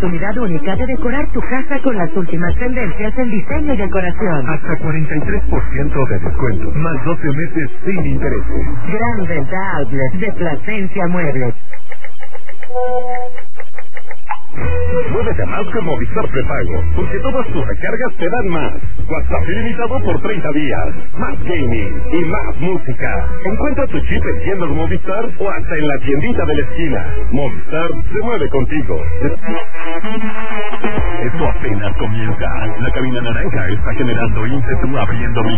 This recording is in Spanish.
oportunidad única de decorar tu casa con las últimas tendencias en diseño y decoración. Hasta 43% de descuento, más 12 meses sin intereses. Gran venta outlet de Plasencia Muebles. Muévete más con Movistar Prepago, porque todas tus recargas te dan más. WhatsApp ilimitado por 30 días, más gaming y más música. Encuentra tu chip en tiendas Movistar o hasta en la tiendita de la esquina. Movistar se mueve contigo. Esto apenas comienza. La cabina naranja está generando ímpetu abriendo